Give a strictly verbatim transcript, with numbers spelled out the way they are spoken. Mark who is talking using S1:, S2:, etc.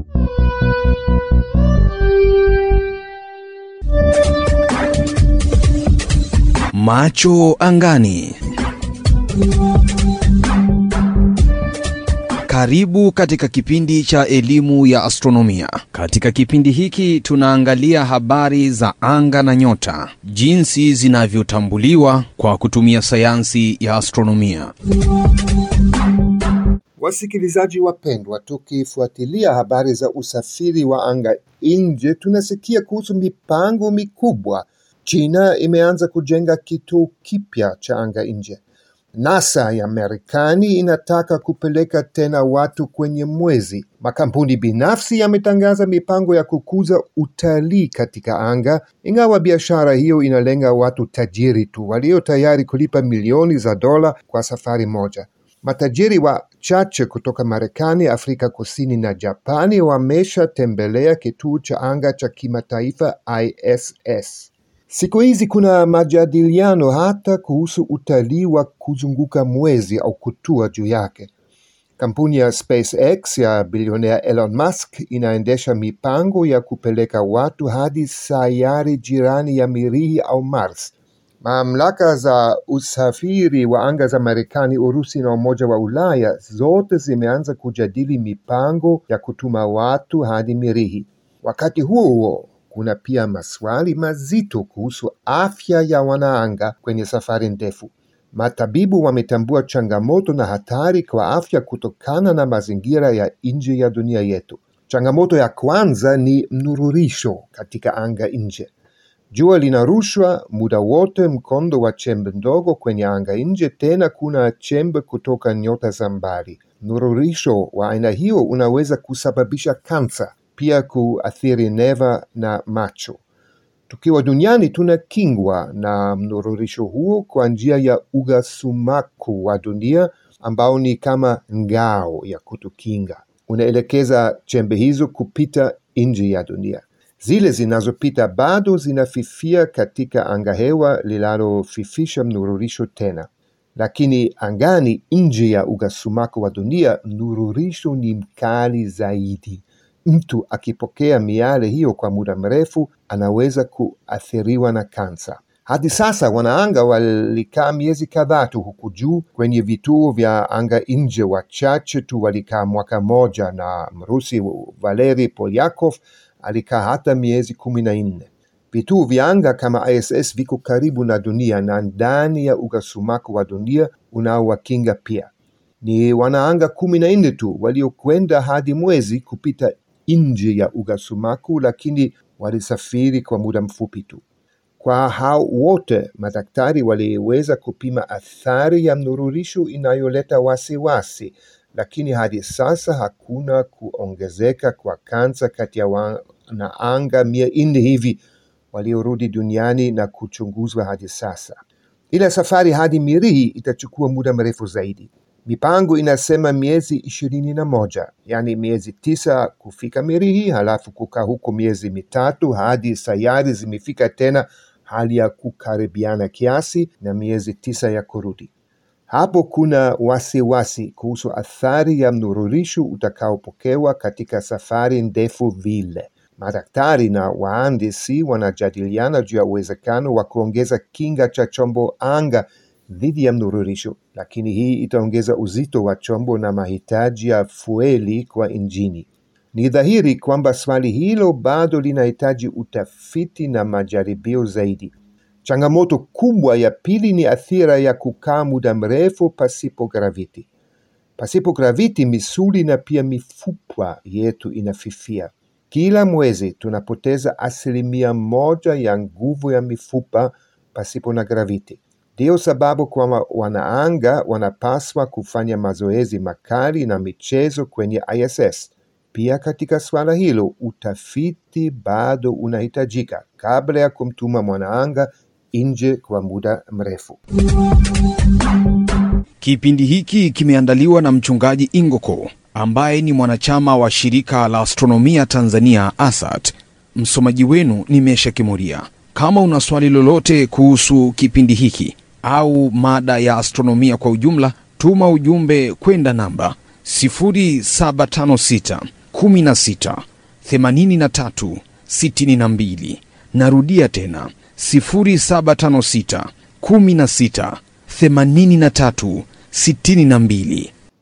S1: Macho angani. Karibu katika kipindi cha elimu ya astronomia. Katika kipindi hiki tunaangalia habari za anga na nyota, jinsi zinavyotambuliwa kwa kutumia sayansi ya astronomia.
S2: Wasikilizaji wapendwa, tukifuatilia habari za usafiri wa anga nje, tunasikia kuhusu mipango mikubwa. China imeanza kujenga kituo kipya cha anga nje. NASA ya Marekani inataka kupeleka tena watu kwenye mwezi. Makampuni binafsi yametangaza mipango ya kukuza utalii katika anga, ingawa biashara hiyo inalenga watu tajiri tu walio tayari kulipa milioni za dola kwa safari moja. Matajiri wachache kutoka Marekani, Afrika Kusini na Japani wameshatembelea kituo cha anga cha kimataifa I S S. Siku hizi kuna majadiliano hata kuhusu utalii wa kuzunguka mwezi au kutua juu yake. Kampuni ya SpaceX ya bilionea Elon Musk inaendesha mipango ya kupeleka watu hadi sayari jirani ya Mirihi au Mars. Mamlaka za usafiri wa anga za Marekani, Urusi na Umoja wa Ulaya zote zimeanza kujadili mipango ya kutuma watu hadi Mirihi. Wakati huo huo, kuna pia maswali mazito kuhusu afya ya wanaanga kwenye safari ndefu. Matabibu wametambua changamoto na hatari kwa afya kutokana na mazingira ya nje ya dunia yetu. Changamoto ya kwanza ni mnururisho katika anga nje. Jua linarushwa muda wote mkondo wa chembe ndogo kwenye anga nje, tena kuna chembe kutoka nyota za mbali. Mnururisho wa aina hiyo unaweza kusababisha kansa, pia kuathiri neva na macho. Tukiwa duniani tunakingwa na mnururisho huo kwa njia ya uga sumaku wa dunia ambao ni kama ngao ya kutukinga. Unaelekeza chembe hizo kupita nje ya dunia. Zile zinazopita bado zinafifia katika angahewa linalofifisha mnururisho tena. Lakini angani nje ya uga sumaku wa dunia, mnururisho ni mkali zaidi. Mtu akipokea miale hiyo kwa muda mrefu anaweza kuathiriwa na kansa. Hadi sasa wanaanga walikaa miezi kadhaa tu huku juu kwenye vituo vya anga nje. Wachache tu walikaa mwaka moja, na Mrusi Valery Polyakov alikaa hata miezi kumi na nne. Vituo vya anga kama I S S viko karibu na dunia na ndani ya uga sumaku wa dunia unaowakinga pia. Ni wanaanga kumi na nne tu waliokwenda hadi mwezi kupita nje ya uga sumaku, lakini walisafiri kwa muda mfupi tu. Kwa hao wote, madaktari waliweza kupima athari ya mnururisho inayoleta wasiwasi, lakini hadi sasa hakuna kuongezeka kwa kansa kati ya wanaanga mia nne hivi waliorudi duniani na kuchunguzwa hadi sasa. Ila safari hadi Mirihi itachukua muda mrefu zaidi. Mipango inasema miezi ishirini na moja, yani miezi tisa kufika Mirihi, halafu kukaa huko miezi mitatu hadi sayari zimefika tena hali ya kukaribiana kiasi, na miezi tisa ya kurudi. Hapo kuna wasiwasi kuhusu athari ya mnururisho utakaopokewa katika safari ndefu vile. Madaktari na wahandisi wanajadiliana juu ya uwezekano wa kuongeza kinga cha chombo anga dhidi ya mnururisho, lakini hii itaongeza uzito wa chombo na mahitaji ya fueli kwa injini. Ni dhahiri kwamba swali hilo bado linahitaji utafiti na majaribio zaidi. Changamoto kubwa ya pili ni athira ya kukaa muda mrefu pasipo graviti. Pasipo graviti, misuli na pia mifupa yetu inafifia. Kila mwezi tunapoteza asilimia moja ya nguvu ya mifupa pasipo na graviti. Ndio sababu kwa wanaanga wanapaswa kufanya mazoezi makali na michezo kwenye I S S. Pia katika swala hilo, utafiti bado unahitajika kabla ya kumtuma mwanaanga nje kwa muda mrefu.
S1: Kipindi hiki kimeandaliwa na mchungaji Ingoko, ambaye ni mwanachama wa shirika la astronomia Tanzania A S A T. Msomaji wenu ni Mesha Kimuria. Kama una swali lolote kuhusu kipindi hiki au mada ya astronomia kwa ujumla, tuma ujumbe kwenda namba sifuri saba tano sita kumi na sita themanini na tatu sitini na mbili. Narudia tena sifuri saba tano sita kumi na sita themanini na tatu sitini na mbili.